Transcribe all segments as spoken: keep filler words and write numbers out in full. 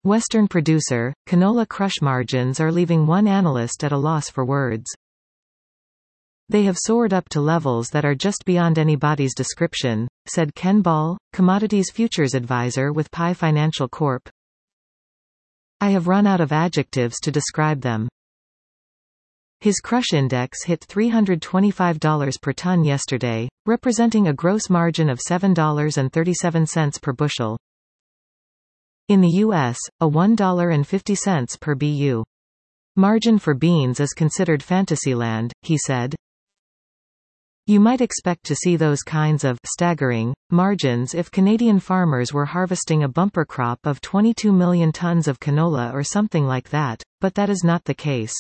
Western producer, canola crush margins are leaving one analyst at a loss for words. They have soared up to levels that are just beyond anybody's description, said Ken Ball, commodities futures advisor with Pi Financial Corporation. I have run out of adjectives to describe them. His crush index hit three hundred twenty-five dollars per ton yesterday, representing a gross margin of seven dollars and thirty-seven cents per bushel. In the U S, a one dollar and fifty cents per B U margin for beans is considered fantasyland, he said. You might expect to see those kinds of staggering margins if Canadian farmers were harvesting a bumper crop of twenty-two million tons of canola or something like that, but that is not the case.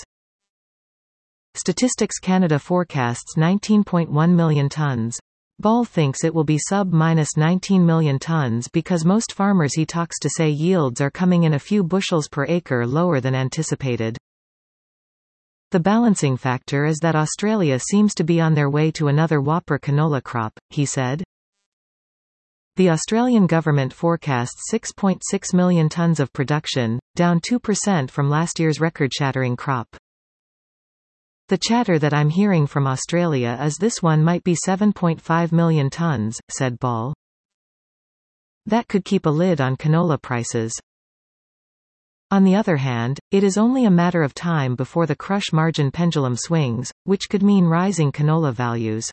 Statistics Canada forecasts nineteen point one million tons. Ball thinks it will be sub-nineteen million tons because most farmers he talks to say yields are coming in a few bushels per acre lower than anticipated. The balancing factor is that Australia seems to be on their way to another whopper canola crop, he said. The Australian government forecasts six point six million tons of production, down two percent from last year's record-shattering crop. The chatter that I'm hearing from Australia is this one might be seven point five million tons, said Ball. That could keep a lid on canola prices. On the other hand, it is only a matter of time before the crush margin pendulum swings, which could mean rising canola values.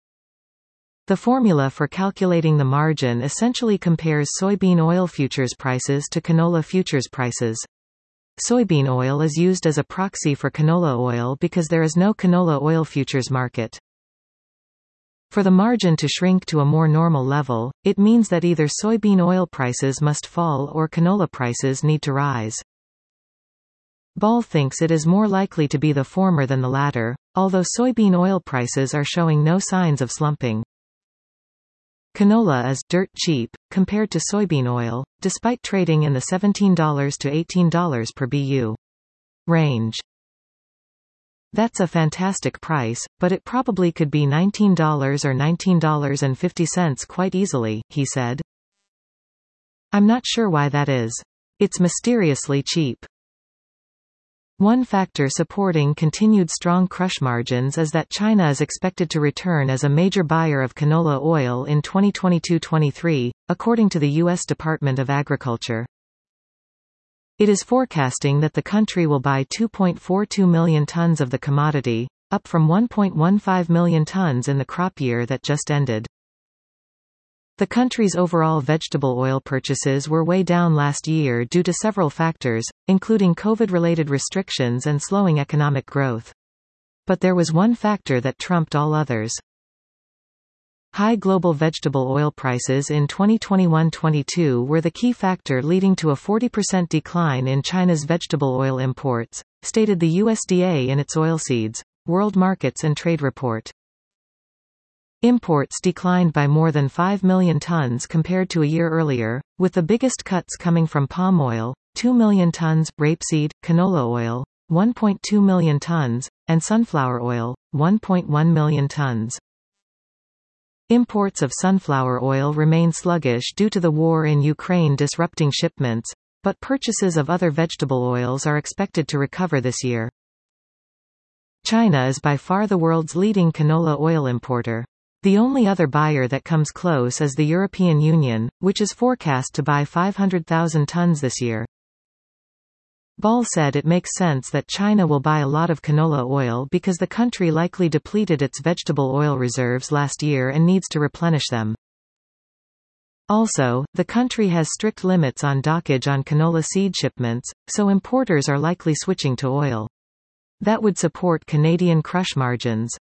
The formula for calculating the margin essentially compares soybean oil futures prices to canola futures prices. Soybean oil is used as a proxy for canola oil because there is no canola oil futures market. For the margin to shrink to a more normal level, it means that either soybean oil prices must fall or canola prices need to rise. Ball thinks it is more likely to be the former than the latter, although soybean oil prices are showing no signs of slumping. Canola is dirt cheap compared to soybean oil, despite trading in the seventeen to eighteen dollars per B U range. That's a fantastic price, but it probably could be nineteen dollars or nineteen dollars and fifty cents quite easily, he said. I'm not sure why that is. It's mysteriously cheap. One factor supporting continued strong crush margins is that China is expected to return as a major buyer of canola oil in twenty twenty-two twenty-three, according to the U S Department of Agriculture. It is forecasting that the country will buy two point four two million tons of the commodity, up from one point one five million tons in the crop year that just ended. The country's overall vegetable oil purchases were way down last year due to several factors, including COVID-related restrictions and slowing economic growth. But there was one factor that trumped all others. High global vegetable oil prices in twenty twenty-one twenty-two were the key factor leading to a forty percent decline in China's vegetable oil imports, stated the U S D A in its Oilseeds, World Markets and Trade report. Imports declined by more than five million tons compared to a year earlier, with the biggest cuts coming from palm oil, two million tons, rapeseed, canola oil, one point two million tons, and sunflower oil, one point one million tons. Imports of sunflower oil remain sluggish due to the war in Ukraine disrupting shipments, but purchases of other vegetable oils are expected to recover this year. China is by far the world's leading canola oil importer. The only other buyer that comes close is the European Union, which is forecast to buy five hundred thousand tons this year. Ball said it makes sense that China will buy a lot of canola oil because the country likely depleted its vegetable oil reserves last year and needs to replenish them. Also, the country has strict limits on dockage on canola seed shipments, so importers are likely switching to oil. That would support Canadian crush margins.